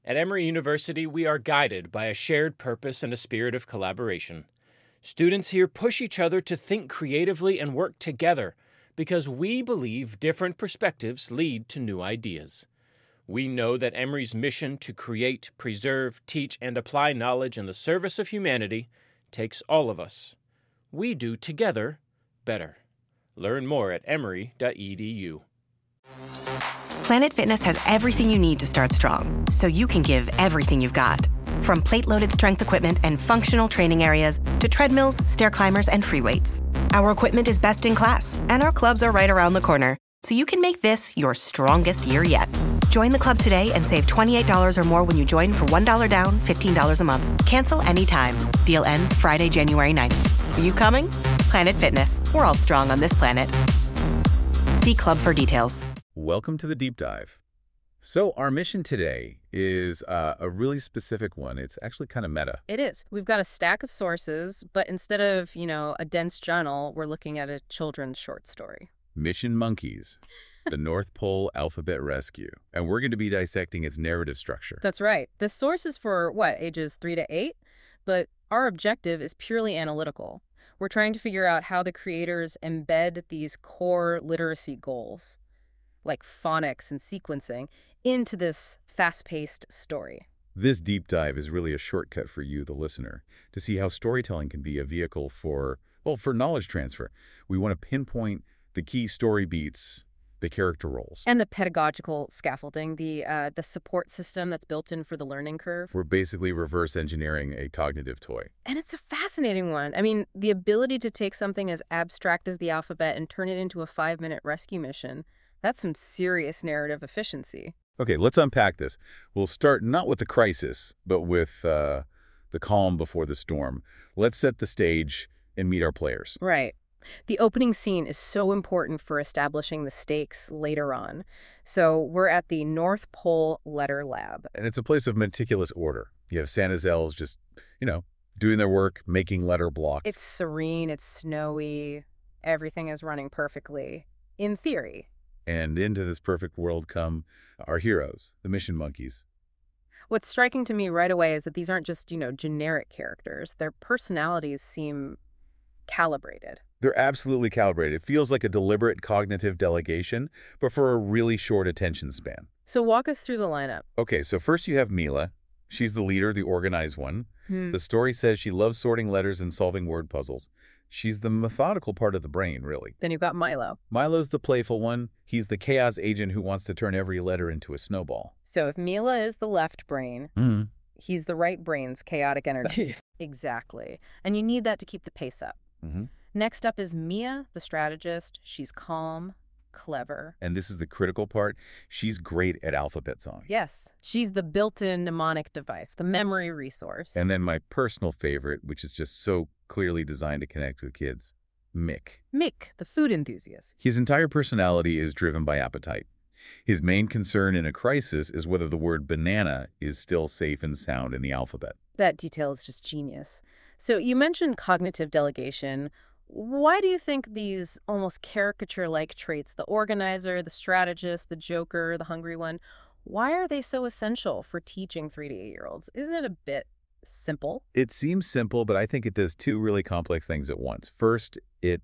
At Emory University, we are guided by a shared purpose and a spirit of collaboration. Students here push each other to think creatively and work together because we believe different perspectives lead to new ideas. We know that Emory's mission to create, preserve, teach, and apply knowledge in the service of humanity takes all of us. We do together better. Learn more at emory.edu. Planet Fitness has everything you need to start strong, so you can give everything you've got. From plate-loaded strength equipment and functional training areas to treadmills, stair climbers, and free weights. Our equipment is best in class, and our clubs are right around the corner, so you can make this your strongest year yet. Join the club today and save $28 or more when you join for $1 down, $15 a month. Cancel anytime. Deal ends Friday, January 9th. Are you coming? Planet Fitness. We're all strong on this planet. See club for details. Welcome to the Deep Dive. So our mission today is a really specific one. It's actually kind of meta. It is. We've got a stack of sources, but instead of, a dense journal, we're looking at a children's short story. Mission Monkeys, the North Pole Alphabet Rescue. And we're going to be dissecting its narrative structure. That's right. The source is for, ages 3 to 8? But our objective is purely analytical. We're trying to figure out how the creators embed these core literacy goals, like phonics and sequencing, into this fast-paced story. This deep dive is really a shortcut for you, the listener, to see how storytelling can be a vehicle for knowledge transfer. We want to pinpoint the key story beats, the character roles. And the pedagogical scaffolding, the support system that's built in for the learning curve. We're basically reverse engineering a cognitive toy. And it's a fascinating one. I mean, the ability to take something as abstract as the alphabet and turn it into a 5-minute rescue mission, that's some serious narrative efficiency. Okay, let's unpack this. We'll start not with the crisis, but with the calm before the storm. Let's set the stage and meet our players. Right. The opening scene is so important for establishing the stakes later on. So we're at the North Pole Letter Lab. And it's a place of meticulous order. You have Santa's elves just, doing their work, making letter blocks. It's serene, it's snowy, everything is running perfectly, in theory. And into this perfect world come our heroes, the Mission Monkeys. What's striking to me right away is that these aren't just, generic characters. Their personalities seem calibrated. They're absolutely calibrated. It feels like a deliberate cognitive delegation, but for a really short attention span. So walk us through the lineup. Okay, so first you have Mila. She's the leader, the organized one. The story says she loves sorting letters and solving word puzzles. She's the methodical part of the brain, really. Then you've got Milo. Milo's the playful one. He's the chaos agent who wants to turn every letter into a snowball. So if Mila is the left brain, he's the right brain's chaotic energy. Exactly. And you need that to keep the pace up. Next up is Mia, the strategist. She's calm, clever. And this is the critical part. She's great at alphabet song. Yes. She's the built-in mnemonic device, the memory resource. And then my personal favorite, which is just so clearly designed to connect with kids, Mick. Mick, the food enthusiast. His entire personality is driven by appetite. His main concern in a crisis is whether the word banana is still safe and sound in the alphabet. That detail is just genius. So you mentioned cognitive delegation. Why do you think these almost caricature-like traits, the organizer, the strategist, the joker, the hungry one, why are they so essential for teaching 3 to 8-year-olds? Isn't it a bit simple? It seems simple, but I think it does two really complex things at once. First, it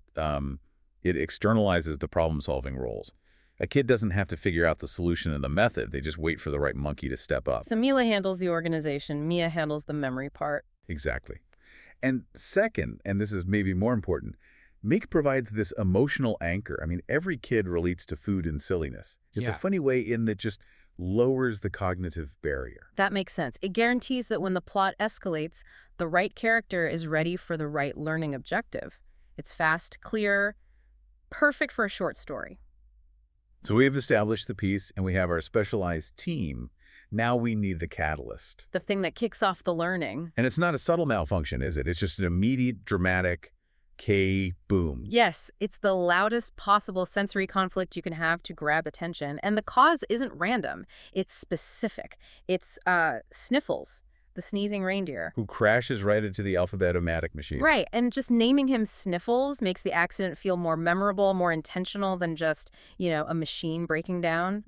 externalizes the problem-solving roles. A kid doesn't have to figure out the solution and the method. They just wait for the right monkey to step up. So Mila handles the organization. Mia handles the memory part. Exactly. And second, and this is maybe more important, Mick provides this emotional anchor. I mean, every kid relates to food and silliness. It's a funny way in that just lowers the cognitive barrier. That makes sense. It guarantees that when the plot escalates, the right character is ready for the right learning objective. It's fast, clear, perfect for a short story. So we have established the piece, and we have our specialized team. Now we need the catalyst. The thing that kicks off the learning. And it's not a subtle malfunction, is it? It's just an immediate, dramatic K-boom. Yes, it's the loudest possible sensory conflict you can have to grab attention. And the cause isn't random. It's specific. It's Sniffles, the sneezing reindeer. Who crashes right into the alphabet-o-matic machine. Right, and just naming him Sniffles makes the accident feel more memorable, more intentional than just, a machine breaking down.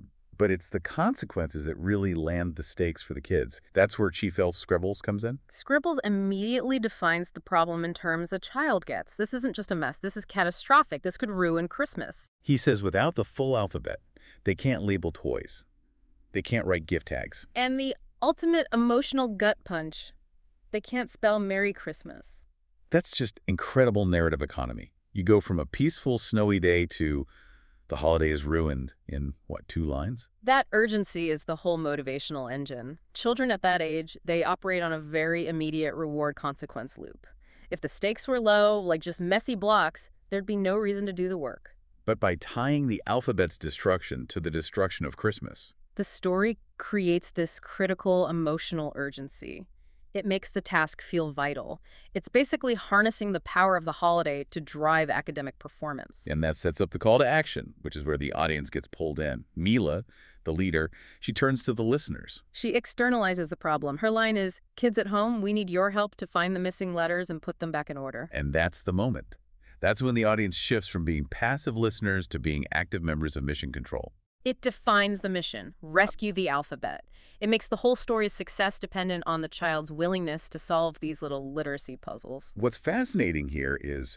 But it's the consequences that really land the stakes for the kids. That's where Chief Elf Scribbles comes in? Scribbles immediately defines the problem in terms a child gets. This isn't just a mess. This is catastrophic. This could ruin Christmas. He says without the full alphabet, they can't label toys. They can't write gift tags. And the ultimate emotional gut punch, they can't spell Merry Christmas. That's just incredible narrative economy. You go from a peaceful, snowy day to the holiday is ruined in, what, 2 lines? That urgency is the whole motivational engine. Children at that age, they operate on a very immediate reward-consequence loop. If the stakes were low, like just messy blocks, there'd be no reason to do the work. But by tying the alphabet's destruction to the destruction of Christmas, The story creates this critical emotional urgency. It makes the task feel vital. It's basically harnessing the power of the holiday to drive academic performance. and that sets up the call to action, which is where the audience gets pulled in. Mila, the leader, she turns to the listeners. She externalizes the problem. Her line is, "Kids at home, we need your help to find the missing letters and put them back in order." And that's the moment. That's when the audience shifts from being passive listeners to being active members of mission control. It defines the mission, rescue the alphabet. It makes the whole story's success dependent on the child's willingness to solve these little literacy puzzles. What's fascinating here is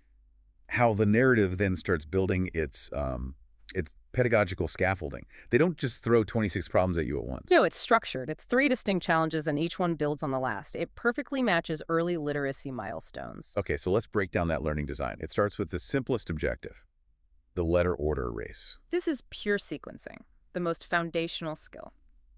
how the narrative then starts building its pedagogical scaffolding. They don't just throw 26 problems at you at once. No, it's structured. It's 3 distinct challenges, and each one builds on the last. It perfectly matches early literacy milestones. Okay, so let's break down that learning design. It starts with the simplest objective, the letter order race. This is pure sequencing, the most foundational skill.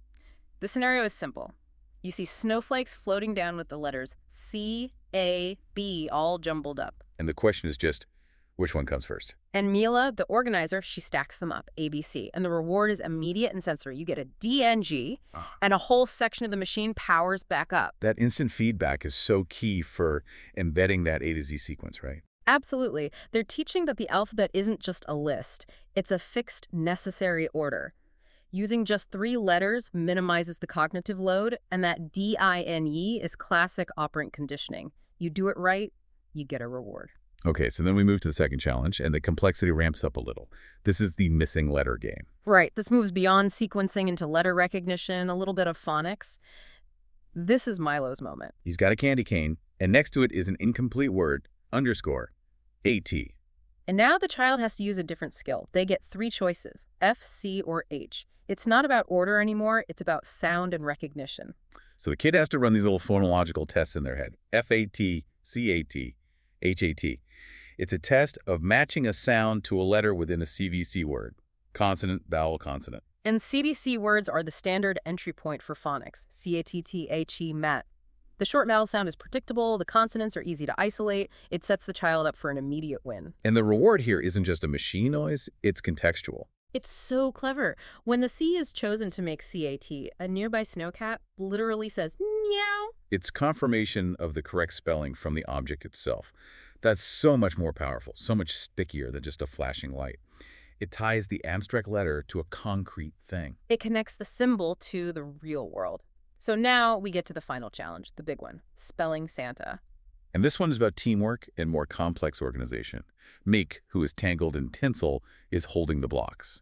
The scenario is simple. You see snowflakes floating down with the letters C, A, B all jumbled up. And the question is just, which one comes first? And Mila, the organizer, she stacks them up, A, B, C. And the reward is immediate and sensory. You get a DNG, and a whole section of the machine powers back up. That instant feedback is so key for embedding that A to Z sequence, right? Absolutely. They're teaching that the alphabet isn't just a list. It's a fixed, necessary order. Using just 3 letters minimizes the cognitive load, and that DINE is classic operant conditioning. You do it right, you get a reward. Okay, so then we move to the second challenge, and the complexity ramps up a little. This is the missing letter game. Right. This moves beyond sequencing into letter recognition, a little bit of phonics. This is Milo's moment. He's got a candy cane, and next to it is an incomplete word, underscore, AT. And now the child has to use a different skill. They get 3 choices, F, C, or H. It's not about order anymore. It's about sound and recognition. So the kid has to run these little phonological tests in their head. FAT, CAT, HAT. It's a test of matching a sound to a letter within a CVC word. Consonant, vowel, consonant. And CVC words are the standard entry point for phonics. C-A-T-T-H-E, mat. The short vowel sound is predictable. The consonants are easy to isolate. It sets the child up for an immediate win. And the reward here isn't just a machine noise, it's contextual. It's so clever. When the C is chosen to make CAT, a nearby snowcat literally says, meow. It's confirmation of the correct spelling from the object itself. That's so much more powerful, so much stickier than just a flashing light. It ties the abstract letter to a concrete thing. It connects the symbol to the real world. So now we get to the final challenge, the big one, spelling Santa. And this one is about teamwork and more complex organization. Meek, who is tangled in tinsel, is holding the blocks.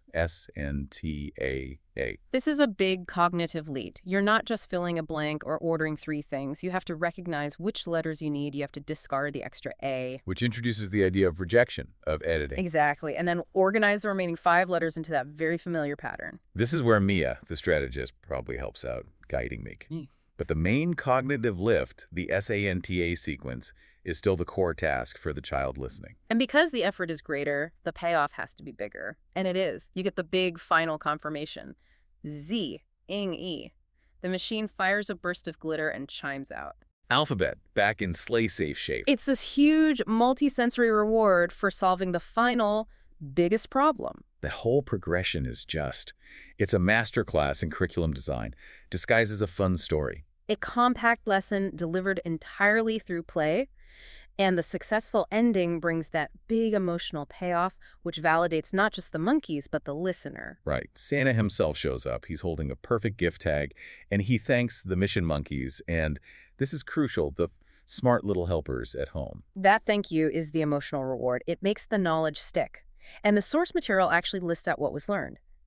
S-N-T-A-A. This is a big cognitive leap. You're not just filling a blank or ordering 3 things. You have to recognize which letters you need. You have to discard the extra A. Which introduces the idea of rejection, of editing. Exactly. And then organize the remaining 5 letters into that very familiar pattern. This is where Mia, the strategist, probably helps out, guiding Meek. But the main cognitive lift, the SANTA sequence, is still the core task for the child listening. And because the effort is greater, the payoff has to be bigger. And it is. You get the big final confirmation. Z, ing, E. The machine fires a burst of glitter and chimes out. Alphabet, back in sleigh-safe shape. It's this huge multi-sensory reward for solving the final, biggest problem. The whole progression is just. It's a masterclass in curriculum design, disguised as a fun story. A compact lesson delivered entirely through play, and the successful ending brings that big emotional payoff, which validates not just the monkeys, but the listener. Right. Santa himself shows up. He's holding a perfect gift tag, and he thanks the mission monkeys, and this is crucial, the smart little helpers at home. That thank you is the emotional reward. It makes the knowledge stick. And the source material actually lists out what was learned.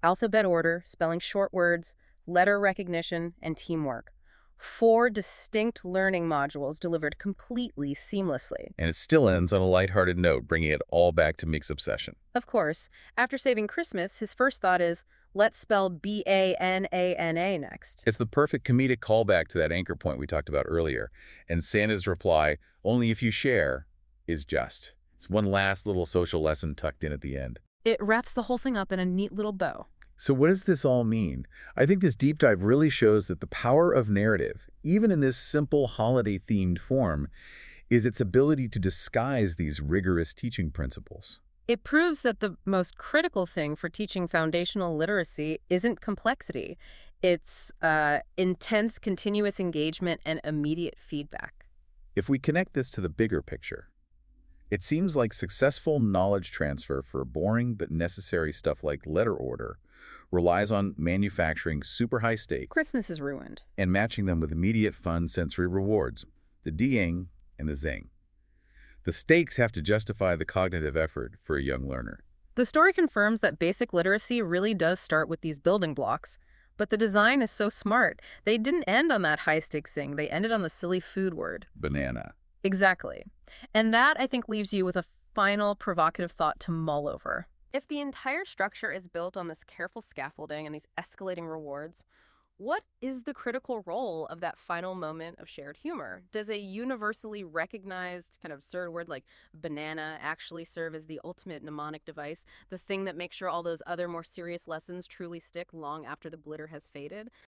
alphabet order, spelling short words, letter recognition, and teamwork. 4 distinct learning modules delivered completely seamlessly. And it still ends on a lighthearted note, bringing it all back to Meek's obsession. Of course, after saving Christmas, his first thought is, let's spell B-A-N-A-N-A next. It's the perfect comedic callback to that anchor point we talked about earlier. And Santa's reply, only if you share, is just. It's one last little social lesson tucked in at the end. It wraps the whole thing up in a neat little bow. So what does this all mean? I think this deep dive really shows that the power of narrative, even in this simple holiday-themed form, is its ability to disguise these rigorous teaching principles. It proves that the most critical thing for teaching foundational literacy isn't complexity. It's intense, continuous engagement and immediate feedback. If we connect this to the bigger picture, it seems like successful knowledge transfer for boring but necessary stuff like letter order relies on manufacturing super high stakes Christmas is ruined. and matching them with immediate fun sensory rewards, the ding and the zing. The stakes have to justify the cognitive effort for a young learner. The story confirms that basic literacy really does start with these building blocks, but the design is so smart. They didn't end on that high-stakes thing. They ended on the silly food word. Banana. Exactly. And that, I think, leaves you with a final provocative thought to mull over. If the entire structure is built on this careful scaffolding and these escalating rewards, what is the critical role of that final moment of shared humor? Does a universally recognized kind of absurd word like banana actually serve as the ultimate mnemonic device, the thing that makes sure all those other more serious lessons truly stick long after the glitter has faded?